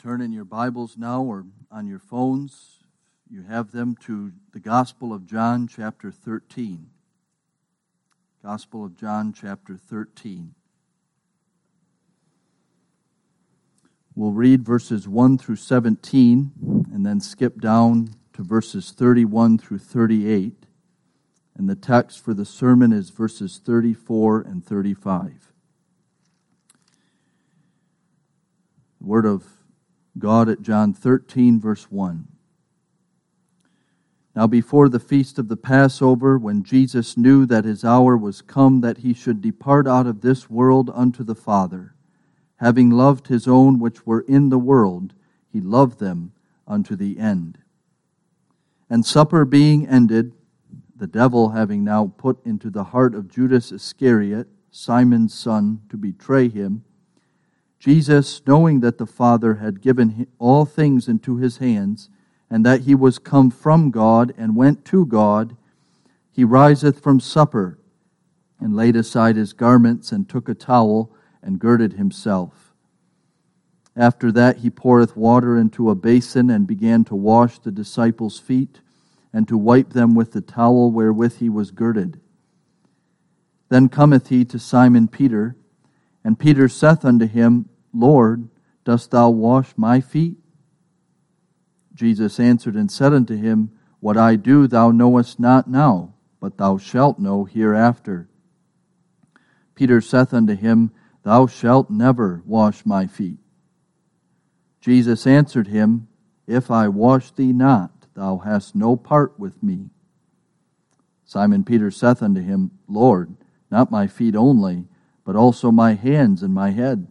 Turn in your Bibles now or on your phones. You have them to the Gospel of John, chapter 13. Gospel of John, chapter 13. We'll read verses 1 through 17 and then skip down to verses 31 through 38. And the text for the sermon is verses 34 and 35. The Word of God at John 13, verse 1. Now before the feast of the Passover, when Jesus knew that his hour was come that he should depart out of this world unto the Father, having loved his own which were in the world, he loved them unto the end. And supper being ended, the devil having now put into the heart of Judas Iscariot, Simon's son, to betray him, Jesus, knowing that the Father had given all things into his hands, and that he was come from God and went to God, he riseth from supper, and laid aside his garments, and took a towel, and girded himself. After that he poureth water into a basin, and began to wash the disciples' feet, and to wipe them with the towel wherewith he was girded. Then cometh he to Simon Peter, and Peter saith unto him, Lord, dost thou wash my feet? Jesus answered and said unto him, What I do thou knowest not now, but thou shalt know hereafter. Peter saith unto him, Thou shalt never wash my feet. Jesus answered him, If I wash thee not, thou hast no part with me. Simon Peter saith unto him, Lord, not my feet only, but also my hands and my head.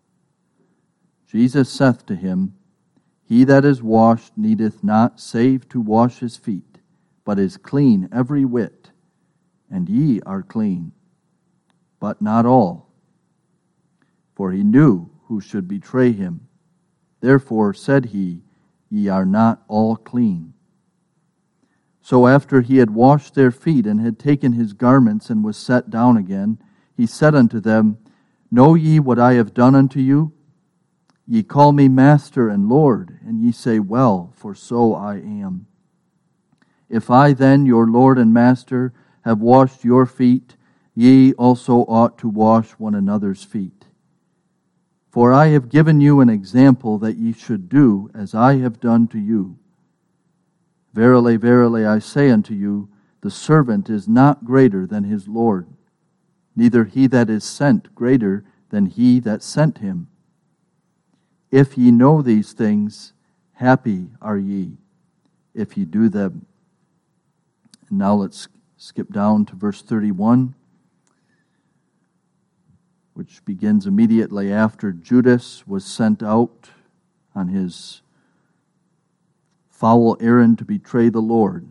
Jesus saith to him, He that is washed needeth not save to wash his feet, but is clean every whit, and ye are clean, but not all. For he knew who should betray him. Therefore said he, Ye are not all clean. So after he had washed their feet, and had taken his garments, and was set down again, he said unto them, Know ye what I have done unto you? Ye call me Master and Lord, and ye say, Well, for so I am. If I then, your Lord and Master, have washed your feet, ye also ought to wash one another's feet. For I have given you an example that ye should do as I have done to you. Verily, verily, I say unto you, the servant is not greater than his Lord, neither he that is sent greater than he that sent him. If ye know these things, happy are ye, if ye do them. And now let's skip down to verse 31, which begins immediately after Judas was sent out on his foul errand to betray the Lord.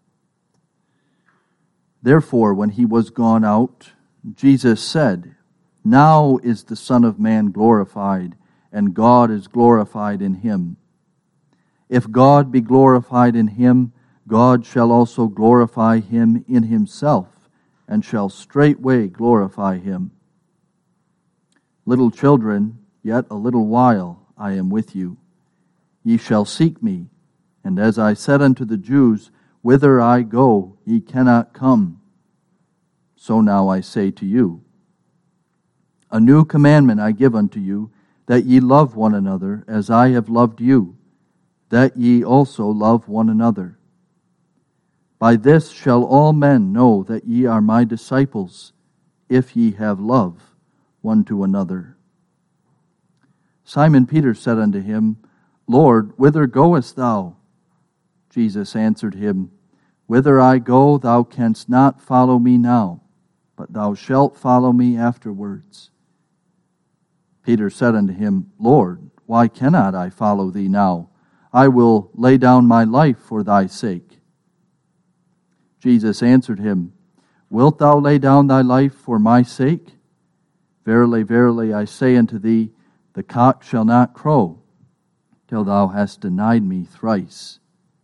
Therefore, when he was gone out, Jesus said, Now is the Son of Man glorified, and God is glorified in him. If God be glorified in him, God shall also glorify him in himself, and shall straightway glorify him. Little children, yet a little while I am with you. Ye shall seek me, and as I said unto the Jews, Whither I go, ye cannot come. So now I say to you, A new commandment I give unto you, that ye love one another as I have loved you, that ye also love one another. By this shall all men know that ye are my disciples, if ye have love one to another. Simon Peter said unto him, Lord, whither goest thou? Jesus answered him, Whither I go, thou canst not follow me now, but thou shalt follow me afterwards. Peter said unto him, Lord, why cannot I follow thee now? I will lay down my life for thy sake. Jesus answered him, Wilt thou lay down thy life for my sake? Verily, verily, I say unto thee, the cock shall not crow till thou hast denied me thrice.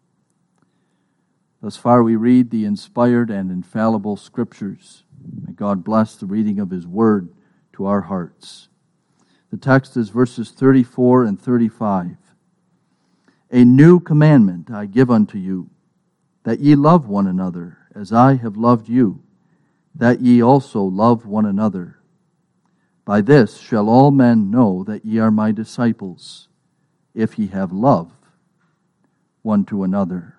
Thus far we read the inspired and infallible Scriptures. May God bless the reading of His Word to our hearts. The text is verses 34 and 35. A new commandment I give unto you, that ye love one another, as I have loved you, that ye also love one another. By this shall all men know that ye are my disciples, if ye have love one to another.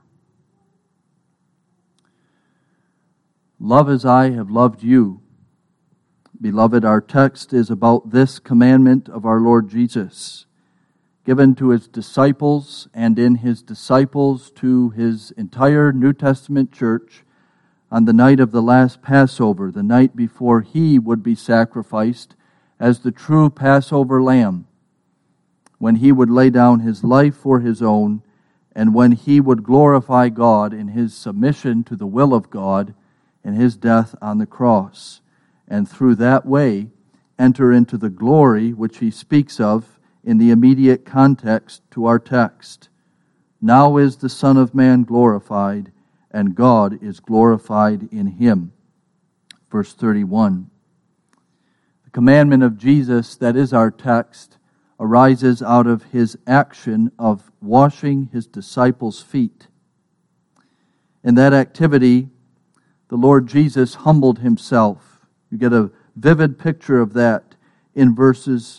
Love as I have loved you. Beloved, our text is about this commandment of our Lord Jesus, given to his disciples, and in his disciples to his entire New Testament church on the night of the last Passover, the night before he would be sacrificed as the true Passover lamb, when he would lay down his life for his own, and when he would glorify God in his submission to the will of God in his death on the cross, and through that way enter into the glory which he speaks of in the immediate context to our text. Now is the Son of Man glorified, and God is glorified in him. Verse 31. The commandment of Jesus that is our text arises out of his action of washing his disciples' feet. In that activity, the Lord Jesus humbled himself. You get a vivid picture of that in verses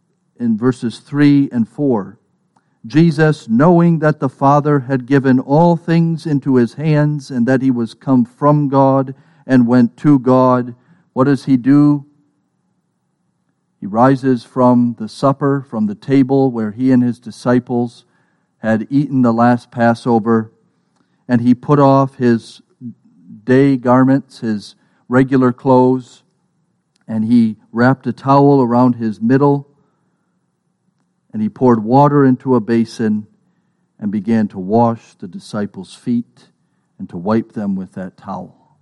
3 and 4. Jesus, knowing that the Father had given all things into his hands, and that he was come from God and went to God, what does he do? He rises from the supper, from the table where he and his disciples had eaten the last Passover, and he put off his day garments, his regular clothes, and he wrapped a towel around his middle, and he poured water into a basin and began to wash the disciples' feet and to wipe them with that towel.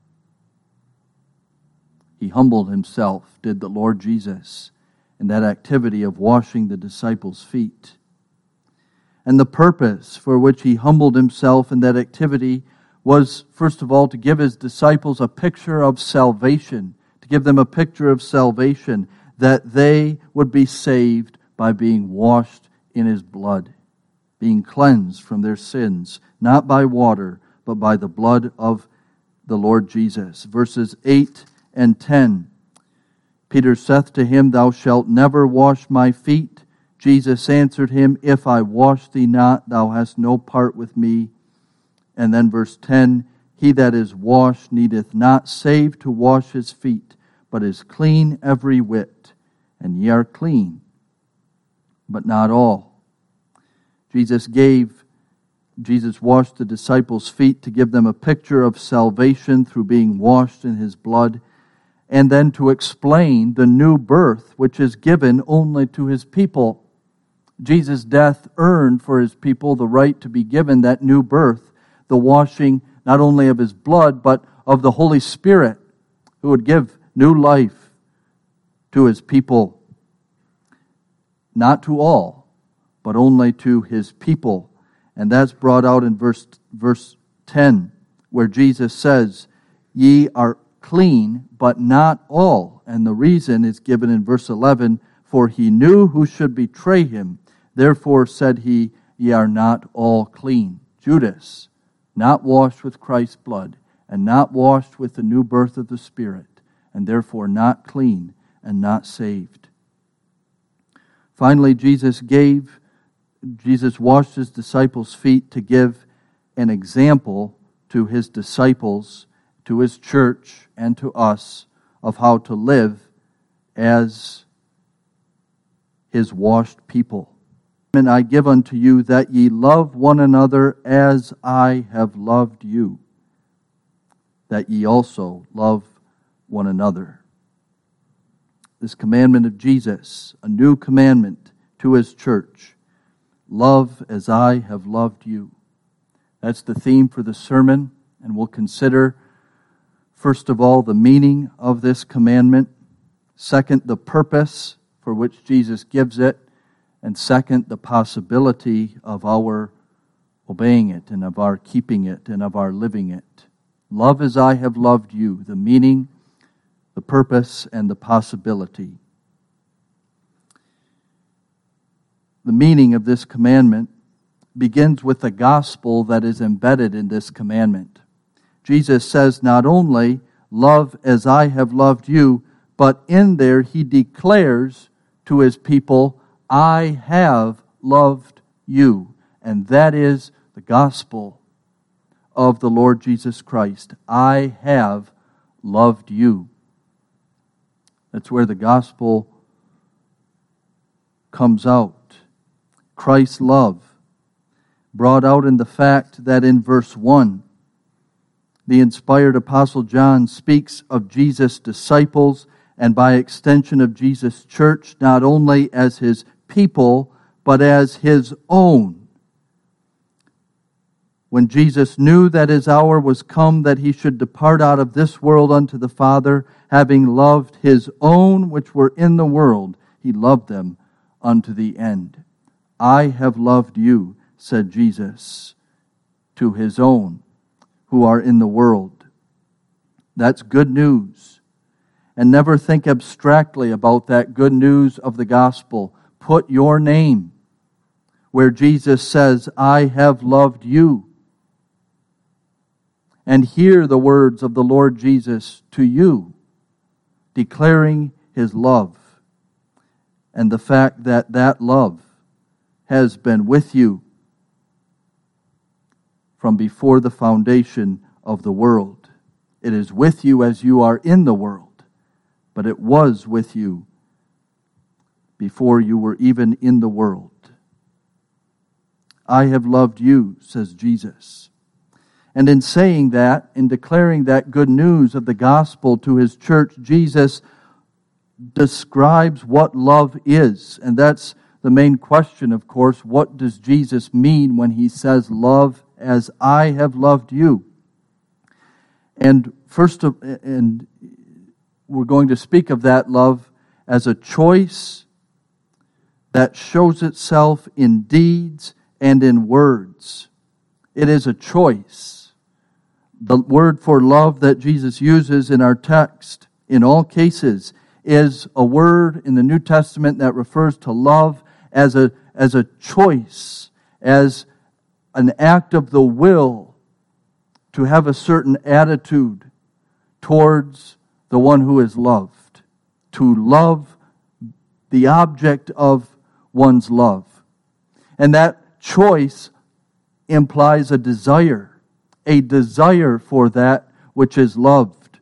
He humbled himself, did the Lord Jesus, in that activity of washing the disciples' feet. And the purpose for which he humbled himself in that activity was, first of all, to give his disciples a picture of salvation, to give them a picture of salvation, that they would be saved by being washed in his blood, being cleansed from their sins, not by water, but by the blood of the Lord Jesus. Verses 8 and 10. Peter saith to him, Thou shalt never wash my feet. Jesus answered him, If I wash thee not, thou hast no part with me. And then verse 10, He that is washed needeth not save to wash his feet, but is clean every whit. And ye are clean, but not all. Jesus washed the disciples' feet to give them a picture of salvation through being washed in his blood, and then to explain the new birth which is given only to his people. Jesus' death earned for his people the right to be given that new birth, the washing not only of his blood, but of the Holy Spirit, who would give new life to his people. Not to all, but only to his people. And that's brought out in verse 10, where Jesus says, Ye are clean, but not all. And the reason is given in verse 11, For he knew who should betray him. Therefore said he, Ye are not all clean. Judas, not washed with Christ's blood, and not washed with the new birth of the Spirit, and therefore not clean and not saved. Finally, Jesus washed his disciples' feet to give an example to his disciples, to his church, and to us of how to live as his washed people. And I give unto you that ye love one another as I have loved you, that ye also love one another. This commandment of Jesus, a new commandment to his church, love as I have loved you. That's the theme for the sermon, and we'll consider, first of all, the meaning of this commandment, second, the purpose for which Jesus gives it, and second, the possibility of our obeying it and of our keeping it and of our living it. Love as I have loved you, the meaning, the purpose, and the possibility. The meaning of this commandment begins with the gospel that is embedded in this commandment. Jesus says not only, love as I have loved you, but in there he declares to his people, I have loved you. And that is the gospel of the Lord Jesus Christ. I have loved you. That's where the gospel comes out. Christ's love, brought out in the fact that in verse 1, the inspired Apostle John speaks of Jesus' disciples and by extension of Jesus' church, not only as his people, but as his own. When Jesus knew that his hour was come, that he should depart out of this world unto the Father, having loved his own which were in the world, he loved them unto the end. I have loved you, said Jesus to his own who are in the world. That's good news. And never think abstractly about that good news of the gospel. Put your name where Jesus says, I have loved you. And hear the words of the Lord Jesus to you, declaring his love, and the fact that that love has been with you from before the foundation of the world. It is with you as you are in the world, but it was with you before you were even in the world. I have loved you, says Jesus. And in saying that, in declaring that good news of the gospel to his church, Jesus describes what love is. And that's the main question, of course. What does Jesus mean when he says, love as I have loved you? And we're going to speak of that love as a choice that shows itself in deeds and in words. It is a choice. The word for love that Jesus uses in our text, in all cases, is a word in the New Testament that refers to love as a choice, as an act of the will to have a certain attitude towards the one who is loved, to love the object of one's love. And that choice implies a desire for that which is loved.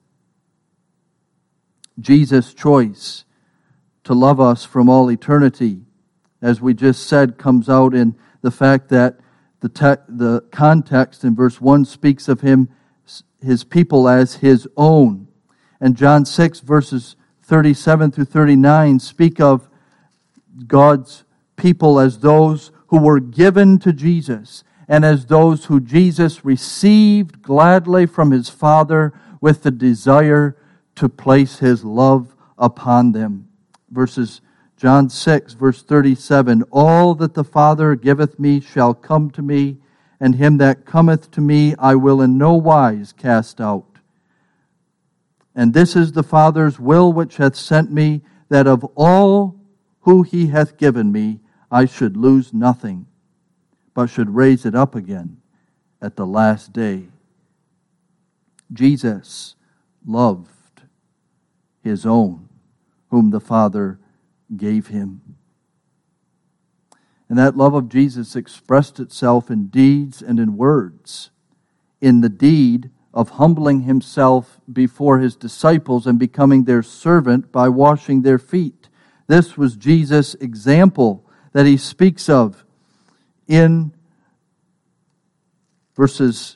Jesus' choice to love us from all eternity, as we just said, comes out in the fact that the context in verse 1 speaks of his people as his own. And John 6 verses 37 through 39 speak of God's people as those who were given to Jesus, and as those who Jesus received gladly from his Father with the desire to place his love upon them. John 6, verse 37, all that the Father giveth me shall come to me, and him that cometh to me I will in no wise cast out. And this is the Father's will which hath sent me, that of all who he hath given me I should lose nothing, but should raise it up again at the last day. Jesus loved his own, whom the Father gave him. And that love of Jesus expressed itself in deeds and in words. In the deed of humbling himself before his disciples and becoming their servant by washing their feet. This was Jesus' example that he speaks of in verses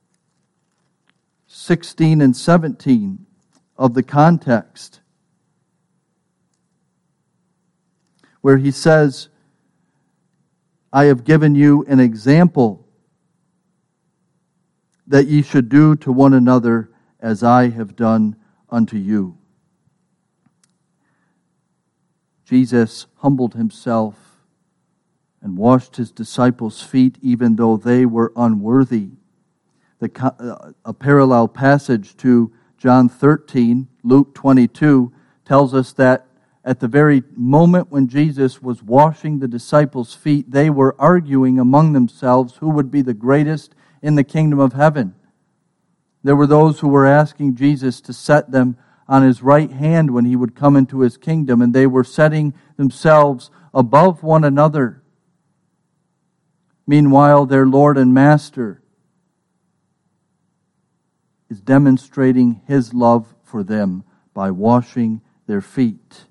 16 and 17 of the context, where he says, I have given you an example that ye should do to one another as I have done unto you. Jesus humbled himself and washed his disciples' feet even though they were unworthy. A parallel passage to John 13, Luke 22, tells us that at the very moment when Jesus was washing the disciples' feet, they were arguing among themselves who would be the greatest in the kingdom of heaven. There were those who were asking Jesus to set them on his right hand when he would come into his kingdom, and they were setting themselves above one another. Meanwhile, their Lord and Master is demonstrating his love for them by washing their feet.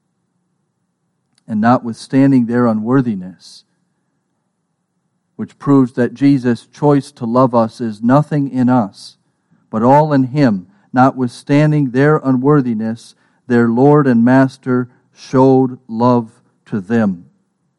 And notwithstanding their unworthiness, which proves that Jesus' choice to love us is nothing in us, but all in him, notwithstanding their unworthiness, their Lord and Master showed love to them.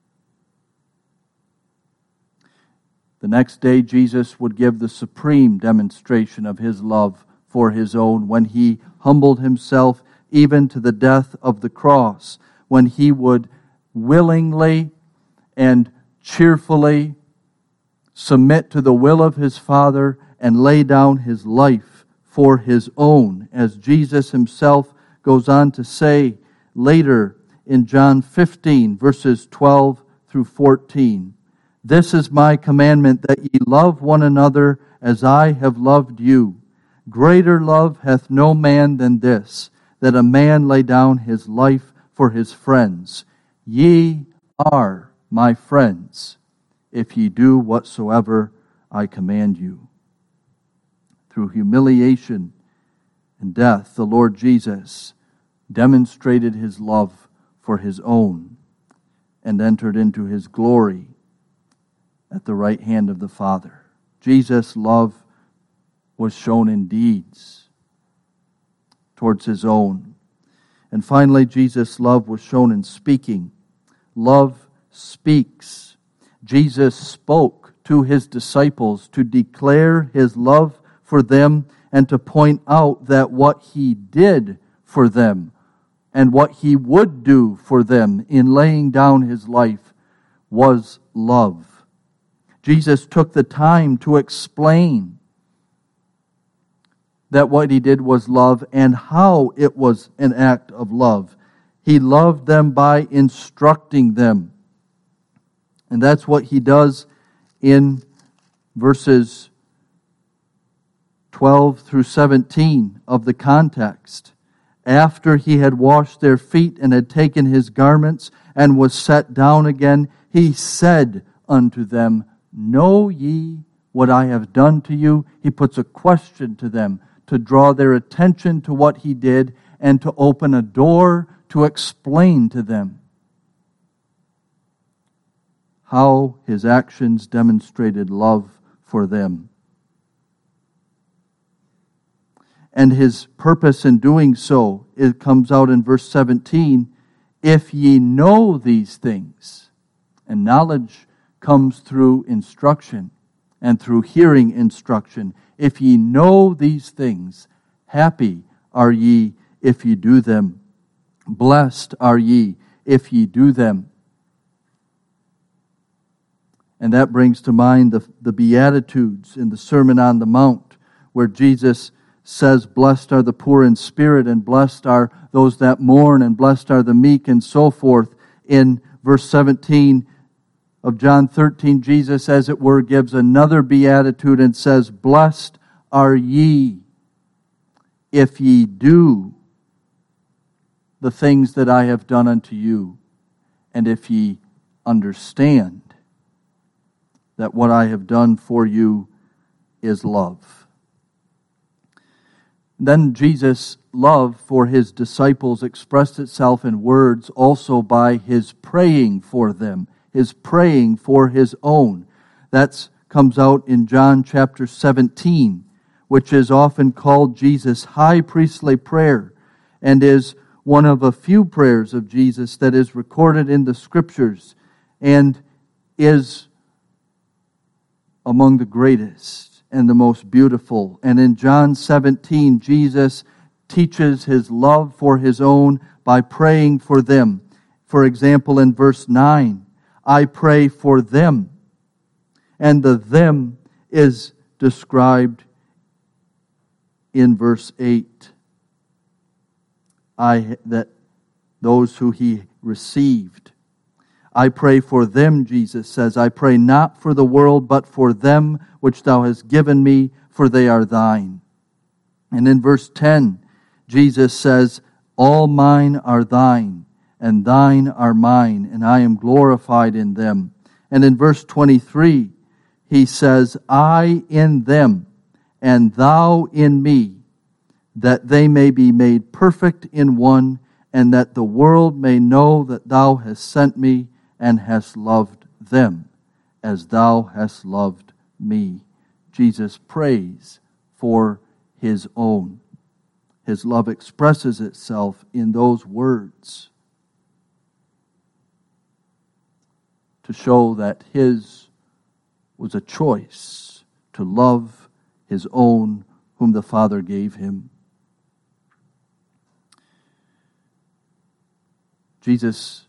The next day, Jesus would give the supreme demonstration of his love for his own when he humbled himself even to the death of the cross, when he would willingly and cheerfully submit to the will of his Father and lay down his life for his own, as Jesus himself goes on to say later in John 15, verses 12 through 14. This is my commandment, that ye love one another as I have loved you. Greater love hath no man than this, that a man lay down his life for his friends. Ye are my friends, if ye do whatsoever I command you. Through humiliation and death, the Lord Jesus demonstrated his love for his own and entered into his glory at the right hand of the Father. Jesus' love was shown in deeds towards his own. And finally, Jesus' love was shown in speaking. Love speaks. Jesus spoke to his disciples to declare his love for them and to point out that what he did for them and what he would do for them in laying down his life was love. Jesus took the time to explain that what he did was love and how it was an act of love. He loved them by instructing them. And that's what he does in verses 12 through 17 of the context. After he had washed their feet and had taken his garments and was set down again, he said unto them, Know ye what I have done to you? He puts a question to them to draw their attention to what he did and to open a door to explain to them how his actions demonstrated love for them. And his purpose in doing so, it comes out in verse 17, if ye know these things. And knowledge comes through instruction and through hearing instruction. If ye know these things, happy are ye if ye do them. Blessed are ye if ye do them. And that brings to mind the Beatitudes in the Sermon on the Mount, where Jesus says, Blessed are the poor in spirit, and blessed are those that mourn, and blessed are the meek, and so forth. In verse 17 of John 13, Jesus, as it were, gives another beatitude and says, Blessed are ye if ye do the things that I have done unto you, and if ye understand that what I have done for you is love. Then Jesus' love for his disciples expressed itself in words also by his praying for them, his praying for his own. That comes out in John chapter 17, which is often called Jesus' high priestly prayer, and is one of a few prayers of Jesus that is recorded in the Scriptures, and is among the greatest and the most beautiful. And in John 17, Jesus teaches his love for his own by praying for them. For example, in verse 9, I pray for them. And the them is described in verse 8. That those who he received. I pray for them, Jesus says. I pray not for the world, but for them which thou hast given me, for they are thine. And in verse 10, Jesus says, all mine are thine, and thine are mine, and I am glorified in them. And in verse 23, he says, I in them, and thou in me, that they may be made perfect in one, and that the world may know that thou hast sent me, and hast loved them, as thou hast loved me. Jesus prays for his own. His love expresses itself in those words to show that his was a choice to love his own whom the Father gave him. Jesus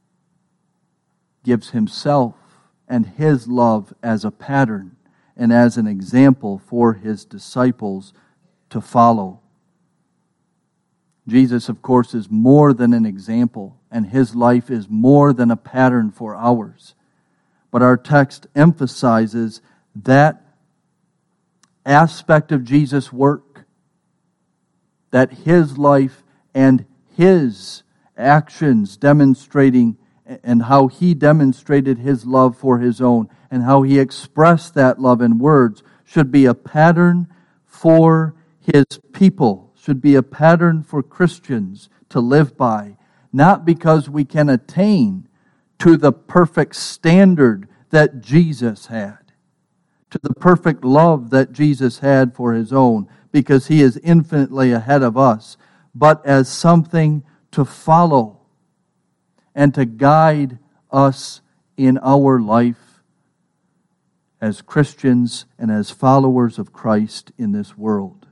gives himself and his love as a pattern and as an example for his disciples to follow. Jesus, of course, is more than an example, and his life is more than a pattern for ours. But our text emphasizes that aspect of Jesus' work, that his life and his actions demonstrating and how he demonstrated his love for his own and how he expressed that love in words should be a pattern for his people, should be a pattern for Christians to live by, not because we can attain to the perfect standard that Jesus had, to the perfect love that Jesus had for his own, because he is infinitely ahead of us, but as something to follow and to guide us in our life as Christians and as followers of Christ in this world.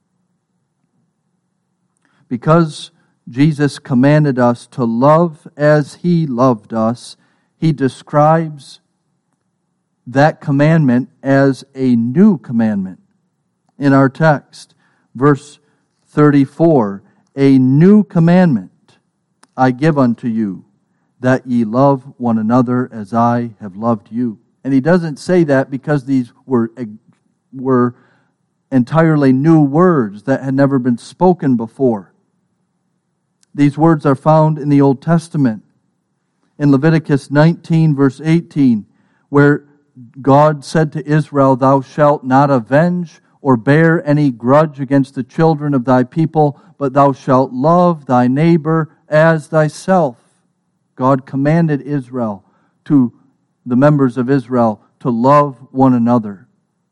Because Jesus commanded us to love as he loved us, he describes that commandment as a new commandment. In our text, verse 34, a new commandment I give unto you, that ye love one another as I have loved you. And he doesn't say that because these were entirely new words that had never been spoken before. These words are found in the Old Testament. In Leviticus 19, verse 18, where God said to Israel, thou shalt not avenge or bear any grudge against the children of thy people, but thou shalt love thy neighbor as thyself. God commanded Israel, to the members of Israel, to love one another.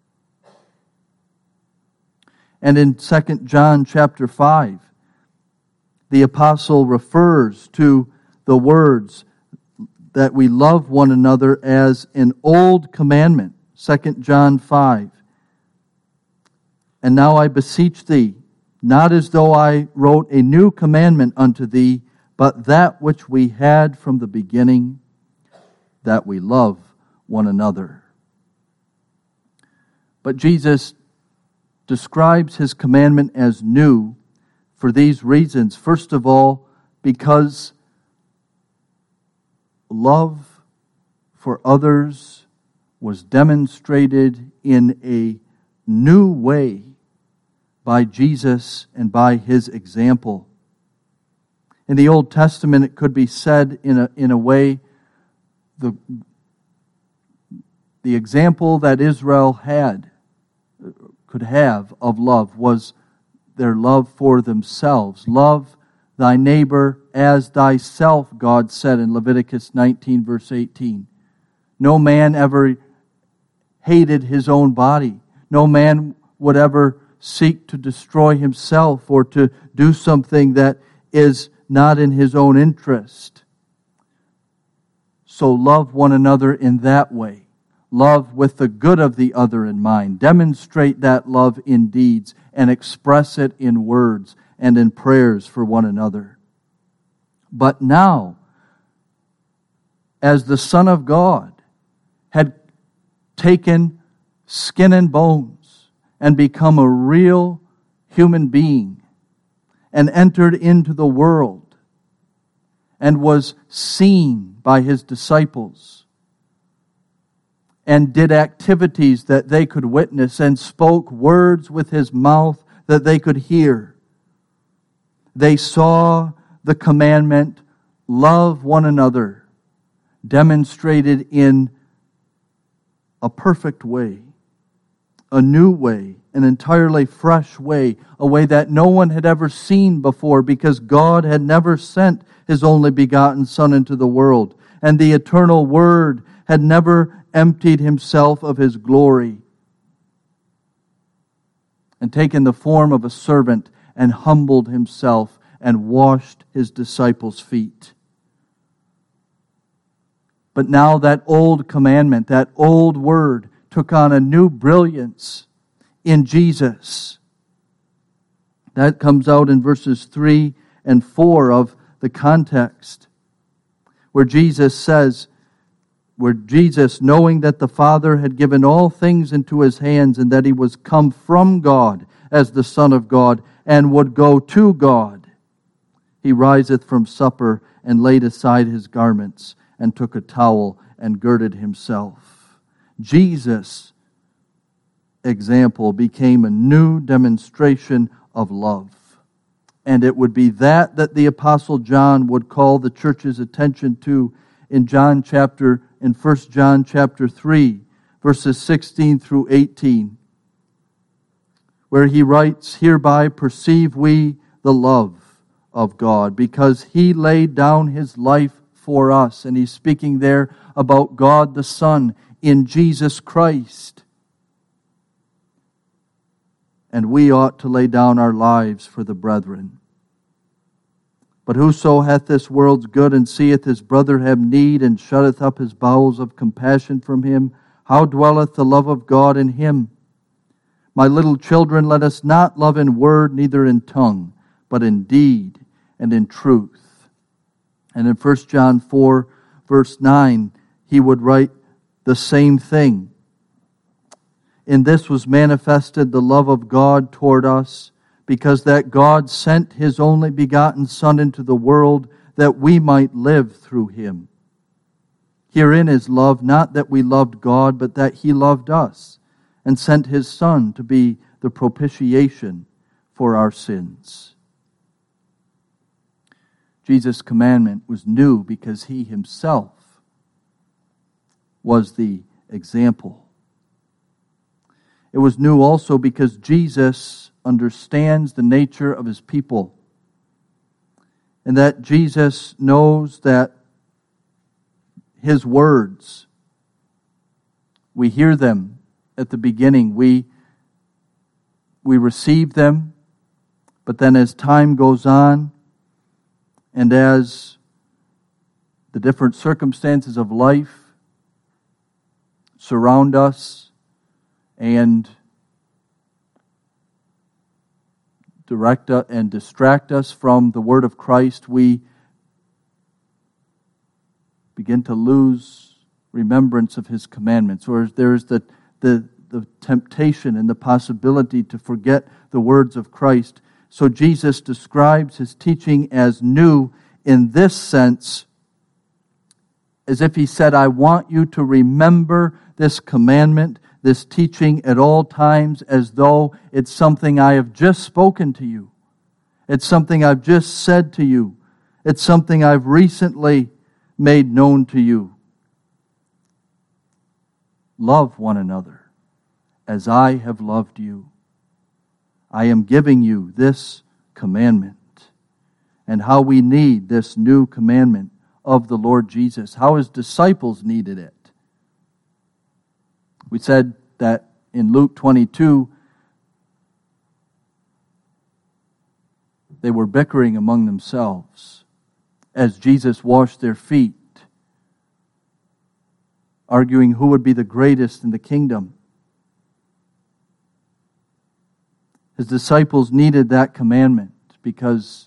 And in 2 John chapter 5, the apostle refers to the words that we love one another as an old commandment. 2 John 5. And now I beseech thee, not as though I wrote a new commandment unto thee, but that which we had from the beginning, that we love one another. But Jesus describes his commandment as new for these reasons. First of all, because love for others was demonstrated in a new way by Jesus and by his example. In the Old Testament, it could be said in a way, the example that Israel could have of love was their love for themselves. Love thy neighbor as thyself, God said in Leviticus 19, verse 18. No man ever hated his own body. No man would ever seek to destroy himself or to do something that is not in his own interest. So love one another in that way. Love with the good of the other in mind. Demonstrate that love in deeds and express it in words and in prayers for one another. But now, as the Son of God had taken skin and bones and become a real human being and entered into the world and was seen by his disciples, and did activities that they could witness, and spoke words with his mouth that they could hear. They saw the commandment, love one another, demonstrated in a perfect way, a new way, an entirely fresh way, a way that no one had ever seen before, because God had never sent his only begotten Son into the world, and the eternal Word had never emptied himself of his glory and taken the form of a servant and humbled himself and washed his disciples' feet. But now that old commandment, that old word, took on a new brilliance in Jesus. That comes out in verses 3 and 4 of the context, where Jesus, knowing that the Father had given all things into his hands, and that he was come from God as the Son of God, and would go to God, he riseth from supper, and laid aside his garments, and took a towel, and girded himself. Jesus' example became a new demonstration of love. And it would be that the Apostle John would call the church's attention to in 1 John chapter 3, verses 16 through 18, where he writes, "Hereby perceive we the love of God, because he laid down his life for us." And he's speaking there about God the Son in Jesus Christ. And we ought to lay down our lives for the brethren. "But whoso hath this world's good, and seeth his brother have need, and shutteth up his bowels of compassion from him, how dwelleth the love of God in him? My little children, let us not love in word, neither in tongue, but in deed and in truth." And in 1 John 4, verse 9, he would write the same thing. "In this was manifested the love of God toward us, because that God sent his only begotten Son into the world, that we might live through him. Herein is love, not that we loved God, but that he loved us, and sent his Son to be the propitiation for our sins." Jesus' commandment was new because he himself was the example. It was new also because Jesus understands the nature of his people, and that Jesus knows that his words, we hear them at the beginning, we receive them, but then as time goes on, and as the different circumstances of life surround us and direct and distract us from the Word of Christ, we begin to lose remembrance of his commandments, or there is the temptation and the possibility to forget the words of Christ. So Jesus describes his teaching as new in this sense, as if he said, I want you to remember this commandment, this teaching at all times, as though it's something I have just spoken to you. It's something I've just said to you. It's something I've recently made known to you. Love one another as I have loved you. I am giving you this commandment. And how we need this new commandment of the Lord Jesus. How his disciples needed it. We said that in Luke 22, they were bickering among themselves as Jesus washed their feet, arguing who would be the greatest in the kingdom. His disciples needed that commandment because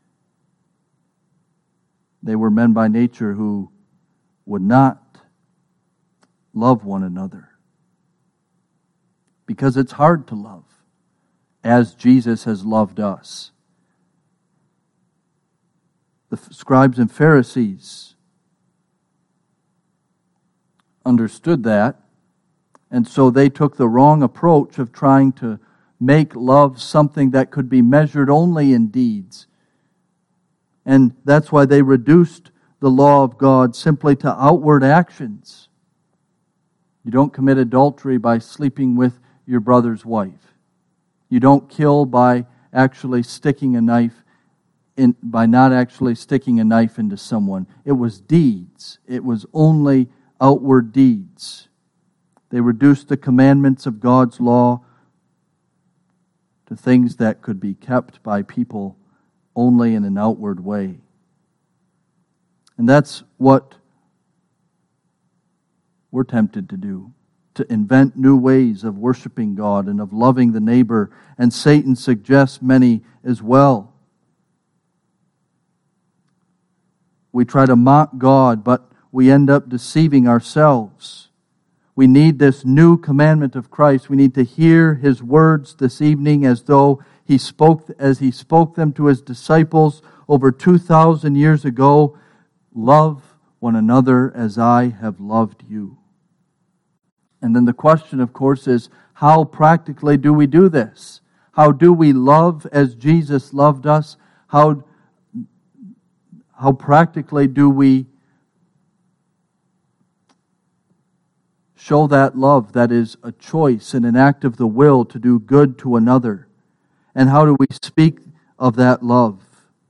they were men by nature who would not love one another. Because it's hard to love as Jesus has loved us. The scribes and Pharisees understood that, and so they took the wrong approach of trying to make love something that could be measured only in deeds. And that's why they reduced the law of God simply to outward actions. You don't commit adultery by sleeping with your brother's wife. You don't kill by actually sticking a knife by not actually sticking a knife into someone. It was deeds. It was only outward deeds. They reduced the commandments of God's law to things that could be kept by people only in an outward way. And that's what we're tempted to do, to invent new ways of worshiping God and of loving the neighbor, and Satan suggests many as well. We try to mock God, but we end up deceiving ourselves. We need this new commandment of Christ. We need to hear His words this evening as though He spoke them to His disciples over 2,000 years ago. Love one another as I have loved you. And then the question, of course, is how practically do we do this? How do we love as Jesus loved us? How practically do we show that love that is a choice and an act of the will to do good to another? And how do we speak of that love?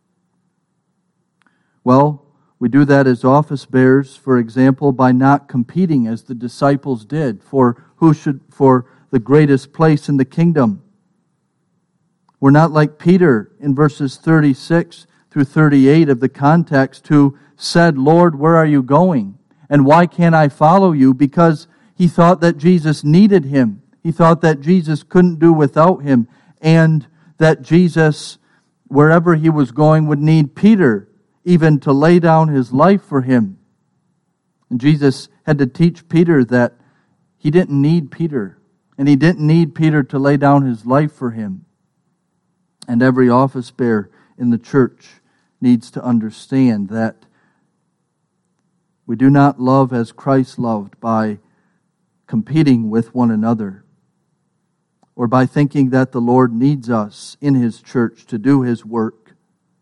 Well, we do that as office bearers, for example, by not competing as the disciples did for the greatest place in the kingdom. We're not like Peter in verses 36 through 38 of the context, who said, "Lord, where are you going? And why can't I follow you?" Because he thought that Jesus needed him. He thought that Jesus couldn't do without him, and that Jesus, wherever he was going, would need Peter even to lay down his life for him. And Jesus had to teach Peter that he didn't need Peter, and he didn't need Peter to lay down his life for him. And every office bearer in the church needs to understand that we do not love as Christ loved by competing with one another, or by thinking that the Lord needs us in His church to do His work.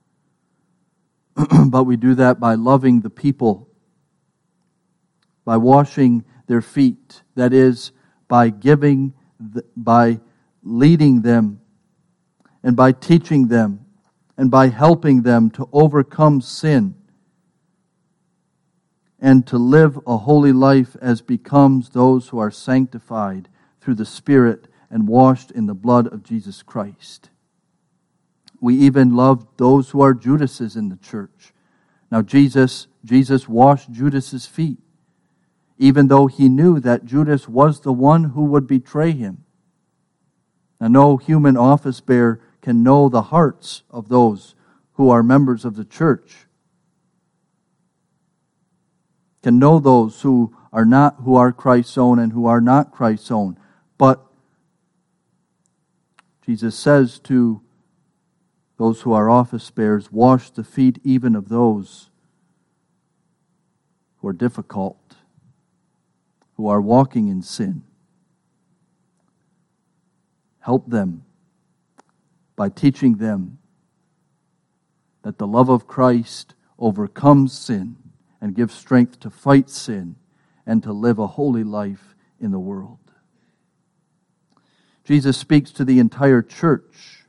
But we do that by loving the people, by washing their feet, that is, by by leading them, and by teaching them, and by helping them to overcome sin and to live a holy life as becomes those who are sanctified through the Spirit and washed in the blood of Jesus Christ. We even love those who are Judases in the church. Now Jesus washed Judas's feet, even though he knew that Judas was the one who would betray him. Now no human office bearer can know the hearts of those who are members of the church, can know those who are Christ's own and who are not Christ's own. But Jesus says to those who are office bearers, wash the feet even of those who are difficult, who are walking in sin. Help them by teaching them that the love of Christ overcomes sin and gives strength to fight sin and to live a holy life in the world. Jesus speaks to the entire church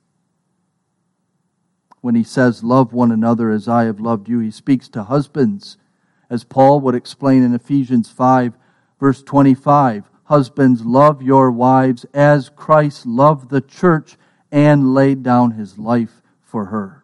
when He says, "Love one another as I have loved you." He speaks to husbands, as Paul would explain in Ephesians 5, verse 25. "Husbands, love your wives as Christ loved the church and laid down His life for her."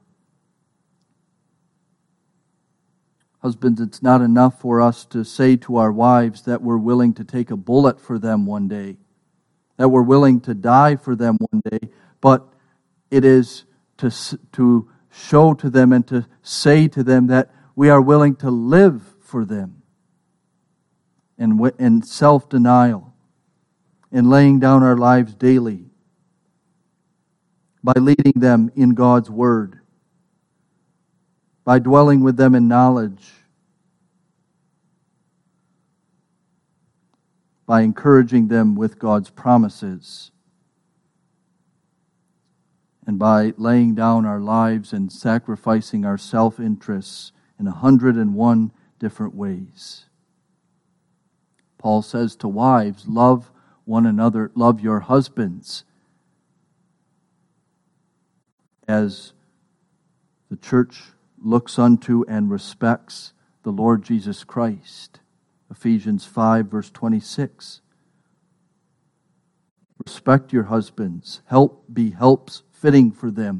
Husbands, it's not enough for us to say to our wives that we're willing to take a bullet for them one day, that we're willing to die for them one day, but it is to show to them and to say to them that we are willing to live for them in self-denial, in laying down our lives daily, by leading them in God's Word, by dwelling with them in knowledge, by encouraging them with God's promises, and by laying down our lives and sacrificing our self-interests in 101 different ways. Paul says to wives, love one another, love your husbands, as the church looks unto and respects the Lord Jesus Christ. Ephesians 5, verse 26. Respect your husbands. Be helps fitting for them.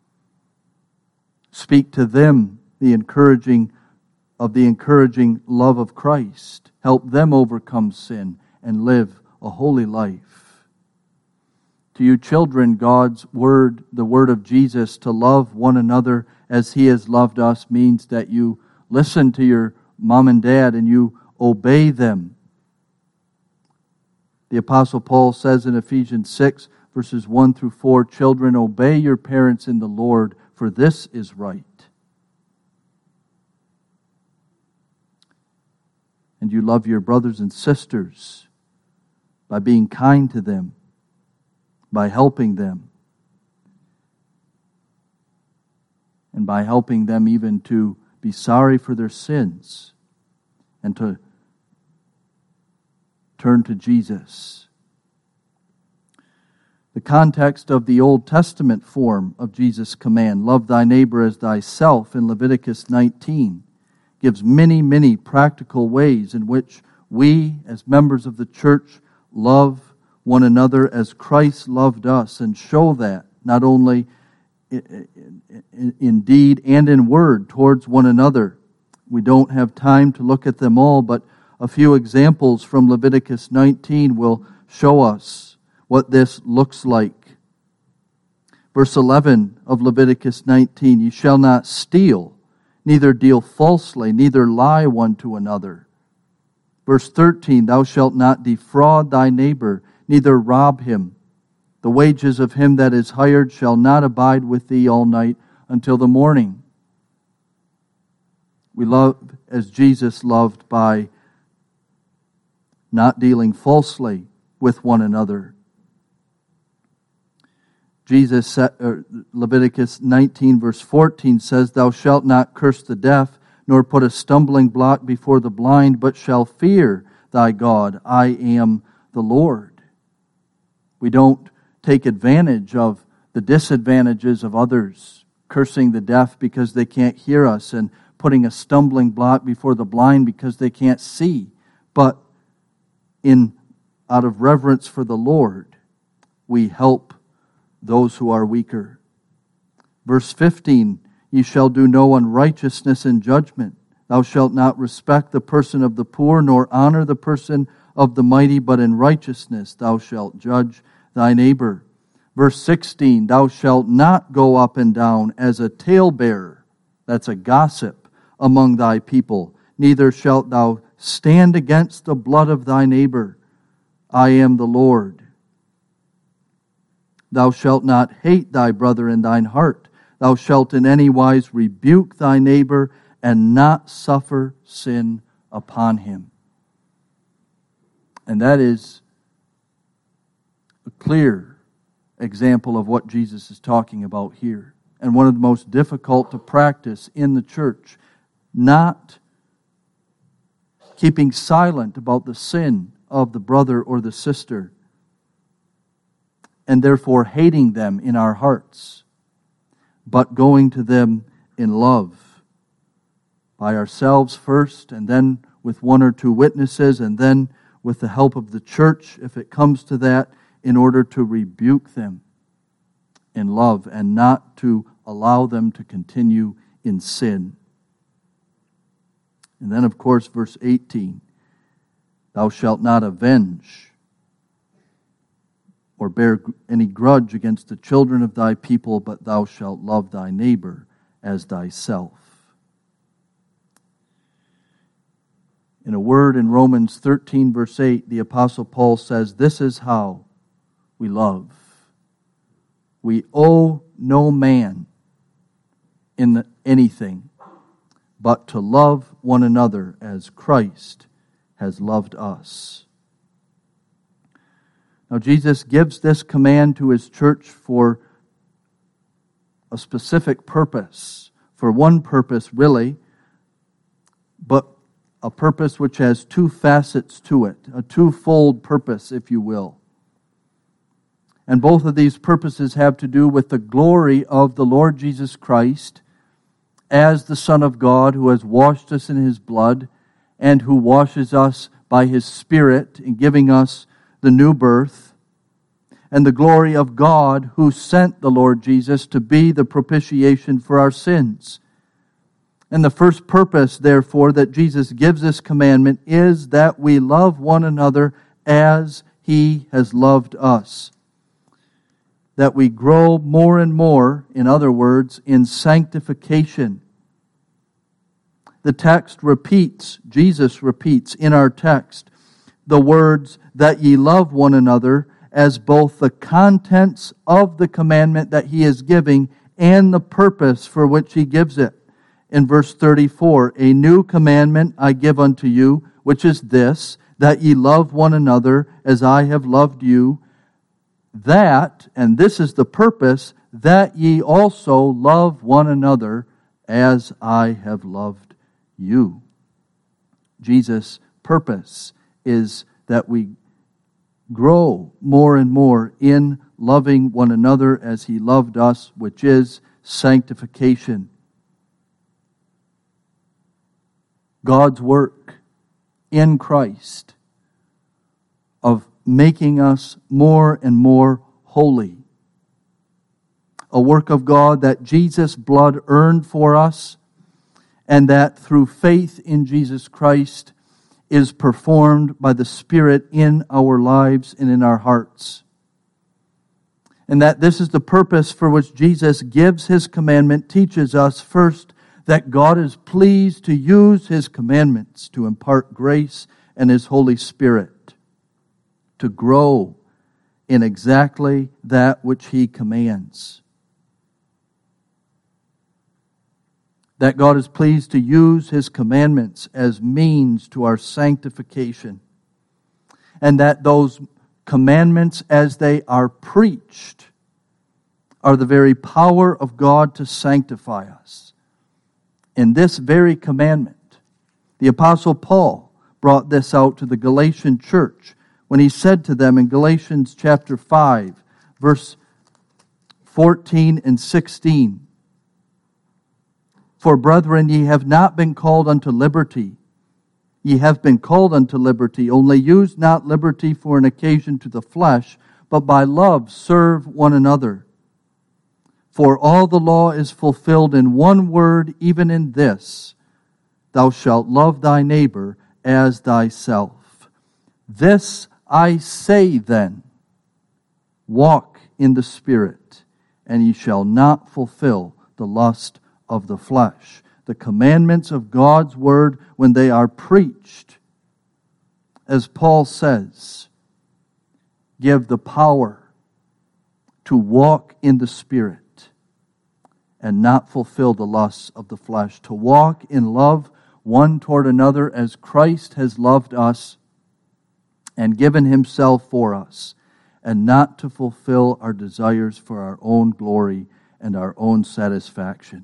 Speak to them the encouraging love of Christ. Help them overcome sin and live a holy life. To you children, God's word, the word of Jesus, to love one another as He has loved us, means that you listen to your mom and dad and you obey them. The Apostle Paul says in Ephesians 6, verses 1 through 4, children, obey your parents in the Lord, for this is right. And you love your brothers and sisters by being kind to them, by helping them, and by helping them even to be sorry for their sins and to turn to Jesus. The context of the Old Testament form of Jesus' command, love thy neighbor as thyself, in Leviticus 19, gives many, many practical ways in which we, as members of the church, love one another as Christ loved us, and show that not only in deed and in word towards one another. We don't have time to look at them all, but a few examples from Leviticus 19 will show us what this looks like. Verse 11 of Leviticus 19, ye shall not steal, neither deal falsely, neither lie one to another. Verse 13, thou shalt not defraud thy neighbor, neither rob him. The wages of him that is hired shall not abide with thee all night until the morning. We love as Jesus loved by not dealing falsely with one another. Leviticus 19 verse 14 says, thou shalt not curse the deaf, nor put a stumbling block before the blind, but shall fear thy God. I am the Lord. We don't take advantage of the disadvantages of others, cursing the deaf because they can't hear us, and putting a stumbling block before the blind because they can't see. But out of reverence for the Lord, we help those who are weaker. Verse 15, ye shall do no unrighteousness in judgment. Thou shalt not respect the person of the poor, nor honor the person of the mighty, but in righteousness thou shalt judge thy neighbor. Verse 16, thou shalt not go up and down as a talebearer, that's a gossip, among thy people. Neither shalt thou stand against the blood of thy neighbor. I am the Lord. Thou shalt not hate thy brother in thine heart. Thou shalt in any wise rebuke thy neighbor, and not suffer sin upon him. And that is a clear example of what Jesus is talking about here. And one of the most difficult to practice in the church. Not keeping silent about the sin of the brother or the sister, and therefore hating them in our hearts, but going to them in love, by ourselves first, and then with one or two witnesses, and then with the help of the church, if it comes to that, in order to rebuke them in love and not to allow them to continue in sin. And then, of course, verse 18, thou shalt not avenge or bear any grudge against the children of thy people, but thou shalt love thy neighbor as thyself. In a word, in Romans 13, verse 8, the Apostle Paul says, this is how we love. We owe no man anything but to love one another as Christ has loved us. Now, Jesus gives this command to his church for a specific purpose, for one purpose really, but a purpose which has two facets to it, a twofold purpose, if you will. And both of these purposes have to do with the glory of the Lord Jesus Christ as the Son of God who has washed us in his blood and who washes us by his Spirit in giving us the new birth, and the glory of God who sent the Lord Jesus to be the propitiation for our sins. And the first purpose, therefore, that Jesus gives this commandment is that we love one another as he has loved us. That we grow more and more, in other words, in sanctification. The text repeats, Jesus repeats in our text, the words that ye love one another as both the contents of the commandment that he is giving and the purpose for which he gives it. In verse 34, a new commandment I give unto you, which is this, that ye love one another as I have loved you, that, and this is the purpose, that ye also love one another as I have loved you. Jesus' purpose is that we grow more and more in loving one another as he loved us, which is sanctification. God's work in Christ of making us more and more holy. A work of God that Jesus' blood earned for us, and that through faith in Jesus Christ is performed by the Spirit in our lives and in our hearts. And that this is the purpose for which Jesus gives his commandment, teaches us first that God is pleased to use his commandments to impart grace and his Holy Spirit, to grow in exactly that which he commands. That God is pleased to use his commandments as means to our sanctification. And that those commandments, as they are preached, are the very power of God to sanctify us. In this very commandment, the Apostle Paul brought this out to the Galatian church when he said to them in Galatians chapter 5, verse 14 and 16, For brethren, ye have not been called unto liberty. Ye have been called unto liberty, only use not liberty for an occasion to the flesh, but by love serve one another. For all the law is fulfilled in one word, even in this, thou shalt love thy neighbor as thyself. This I say then, walk in the Spirit, and ye shall not fulfill the lust of the flesh. The commandments of God's word, when they are preached, as Paul says, give the power to walk in the Spirit and not fulfill the lusts of the flesh, to walk in love one toward another as Christ has loved us and given himself for us, and not to fulfill our desires for our own glory and our own satisfaction.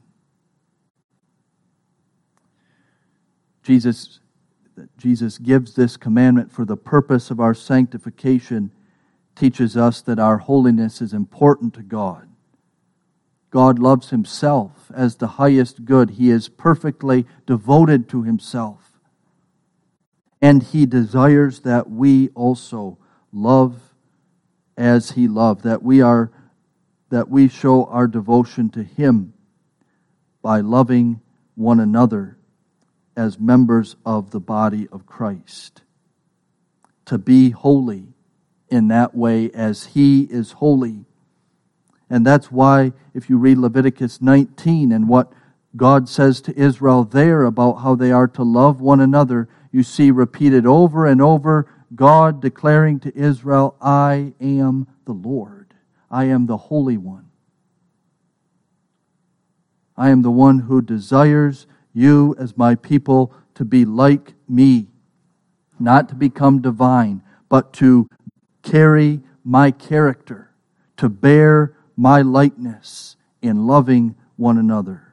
Jesus gives this commandment for the purpose of our sanctification, teaches us that our holiness is important to God. God loves himself as the highest good. He is perfectly devoted to himself. And he desires that we also love as he loved, that we show our devotion to him by loving one another as members of the body of Christ. To be holy in that way as he is holy. And that's why if you read Leviticus 19 and what God says to Israel there about how they are to love one another, you see repeated over and over, God declaring to Israel, I am the Lord. I am the Holy One. I am the one who desires you as my people to be like me, not to become divine, but to carry my character, to bear my likeness in loving one another.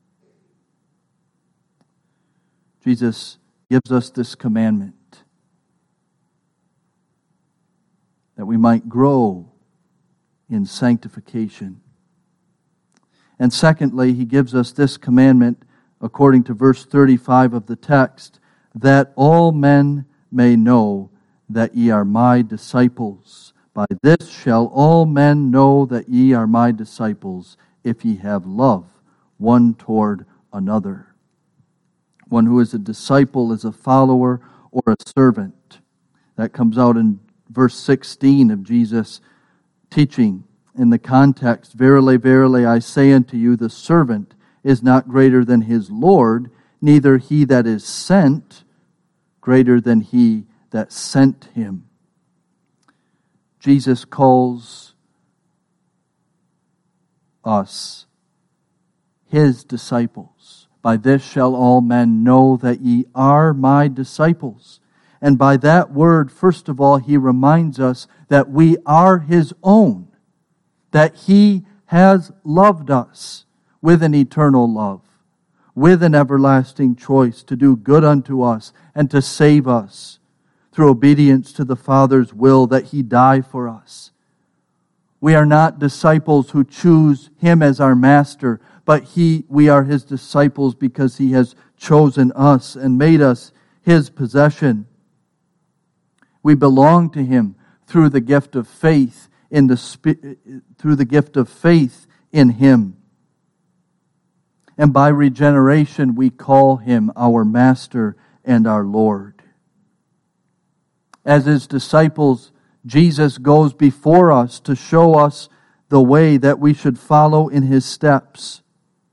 Jesus gives us this commandment that we might grow in sanctification. And secondly, he gives us this commandment, according to verse 35 of the text, that all men may know that ye are my disciples. By this shall all men know that ye are my disciples, if ye have love one toward another. One who is a disciple is a follower or a servant. That comes out in verse 16 of Jesus' teaching. In the context, verily, verily, I say unto you, the servant is not greater than his Lord, neither he that is sent greater than he that sent him. Jesus calls us his disciples. By this shall all men know that ye are my disciples. And by that word, first of all, he reminds us that we are his own, that he has loved us with an eternal love, with an everlasting choice to do good unto us and to save us through obedience to the Father's will that he die for us. We are not disciples who choose him as our master, but we are his disciples because he has chosen us and made us his possession. We belong to him through the gift of faith in him. And by regeneration we call him our master and our Lord. As his disciples, Jesus goes before us to show us the way that we should follow in his steps.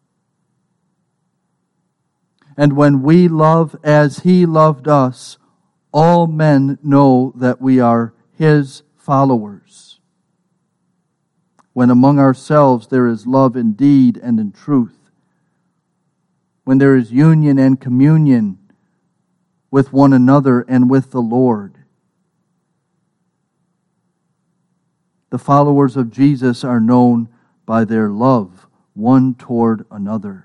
And when we love as he loved us, all men know that we are his followers. When among ourselves there is love in deed and in truth, when there is union and communion with one another and with the Lord, the followers of Jesus are known by their love one toward another.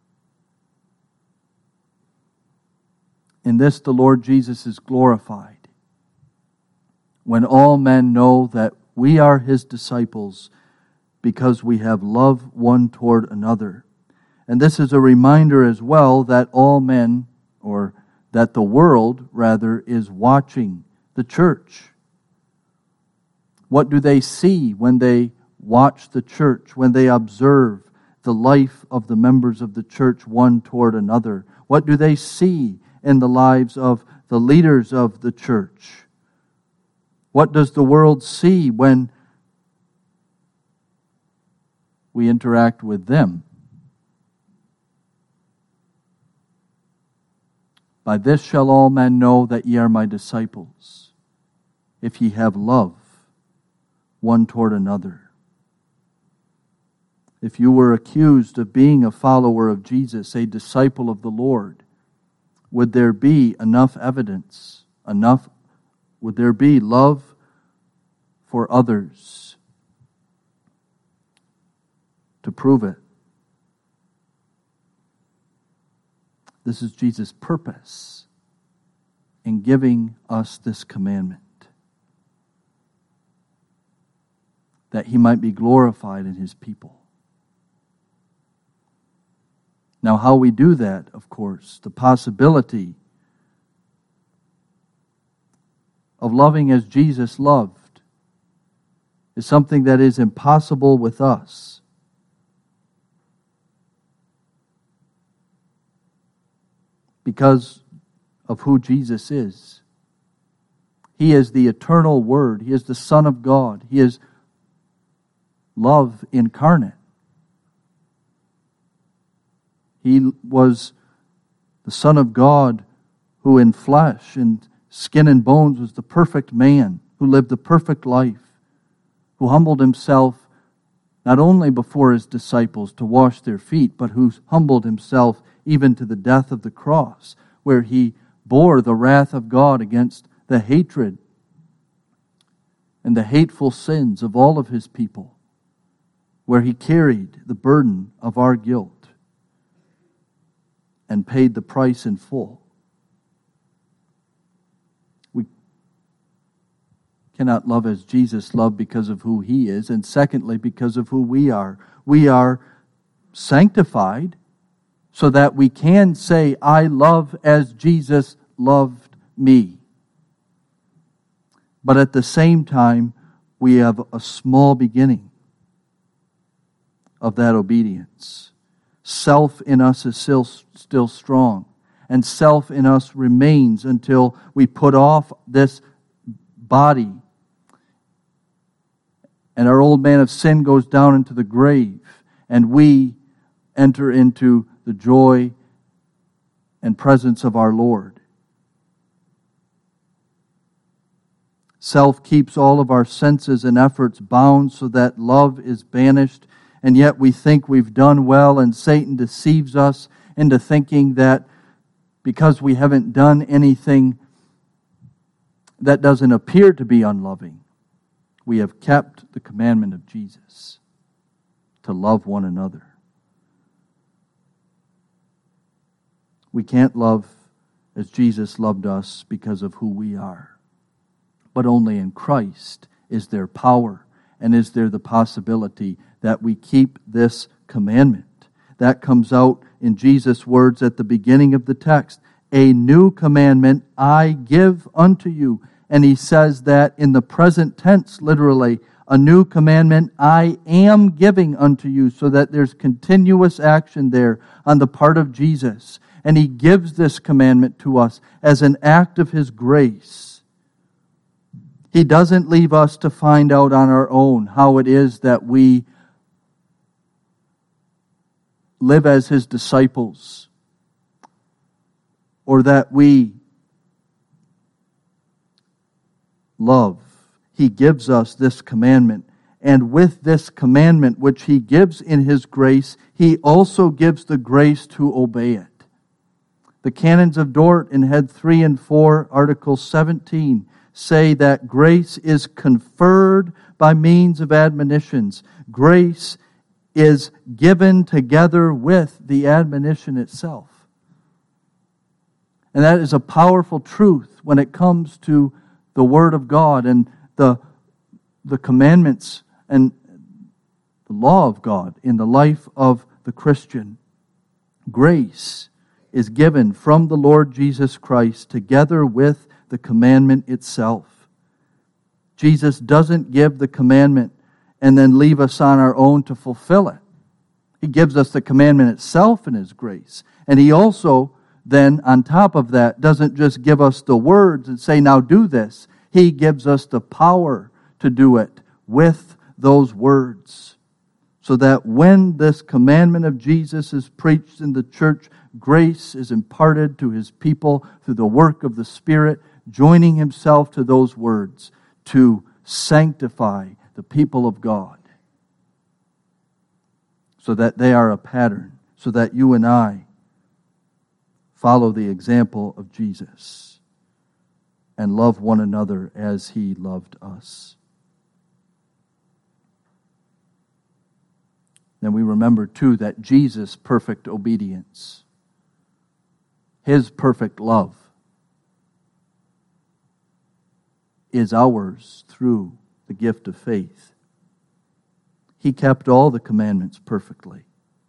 In this, the Lord Jesus is glorified, when all men know that we are his disciples because we have love one toward another. And this is a reminder as well that all men, or that the world, rather, is watching the church. What do they see when they watch the church, when they observe the life of the members of the church one toward another? What do they see in the lives of the leaders of the church? What does the world see when we interact with them? By this shall all men know that ye are my disciples, if ye have love one toward another. If you were accused of being a follower of Jesus, a disciple of the Lord, would there be enough evidence, would there be love for others to prove it? This is Jesus' purpose in giving us this commandment, that he might be glorified in his people. Now, how we do that, of course, the possibility of loving as Jesus loved is something that is impossible with us. Because of who Jesus is. He is the eternal Word. He is the Son of God. He is love incarnate. He was the Son of God who in flesh and skin and bones was the perfect man who lived the perfect life, who humbled himself not only before his disciples to wash their feet, but who humbled himself even to the death of the cross, where he bore the wrath of God against the hatred and the hateful sins of all of his people, where he carried the burden of our guilt and paid the price in full. We cannot love as Jesus loved because of who he is, and secondly, because of who we are. We are sanctified so that we can say, I love as Jesus loved me. But at the same time, we have a small beginning of that obedience. Self in us is still strong, and self in us remains until we put off this body and our old man of sin goes down into the grave, and we enter into the joy and presence of our Lord. Self keeps all of our senses and efforts bound so that love is banished, and yet we think we've done well, and Satan deceives us into thinking that because we haven't done anything that doesn't appear to be unloving, we have kept the commandment of Jesus to love one another. We can't love as Jesus loved us because of who we are. But only in Christ is there power and is there the possibility that we keep this commandment. That comes out in Jesus' words at the beginning of the text. A new commandment I give unto you. And he says that in the present tense, literally, a new commandment I am giving unto you, so that there's continuous action there on the part of Jesus. And he gives this commandment to us as an act of his grace. He doesn't leave us to find out on our own how it is that we live as his disciples, or that we love. He gives us this commandment. And with this commandment, which he gives in his grace, he also gives the grace to obey it. The Canons of Dort in Head 3 and 4, Article 17, say that grace is conferred by means of admonitions. Grace is given together with the admonition itself. And that is a powerful truth when it comes to the Word of God and the commandments and the law of God in the life of the Christian. Grace is given from the Lord Jesus Christ together with the commandment itself. Jesus doesn't give the commandment and then leave us on our own to fulfill it. He gives us the commandment itself in his grace. And he also then, on top of that, doesn't just give us the words and say, now do this. He gives us the power to do it with those words. So that when this commandment of Jesus is preached in the church, grace is imparted to his people through the work of the Spirit, joining himself to those words to sanctify the people of God, so that they are a pattern, so that you and I follow the example of Jesus and love one another as he loved us. Then we remember too that Jesus' perfect obedience, his perfect love, is ours through the gift of faith. He kept all the commandments perfectly.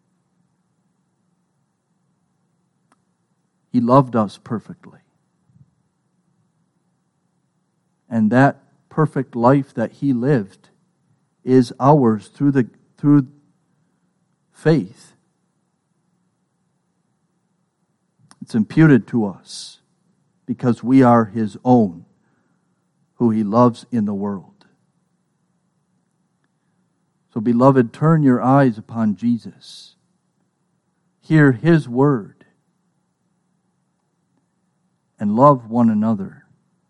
He loved us perfectly. And that perfect life that he lived is ours through faith. It's imputed to us because we are his own, who he loves in the world. So, beloved, turn your eyes upon Jesus. Hear his word. And love one another.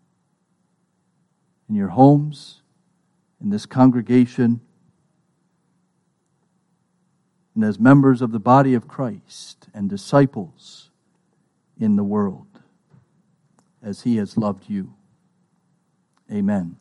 In your homes, in this congregation, and as members of the body of Christ and disciples in the world, as he has loved you. Amen.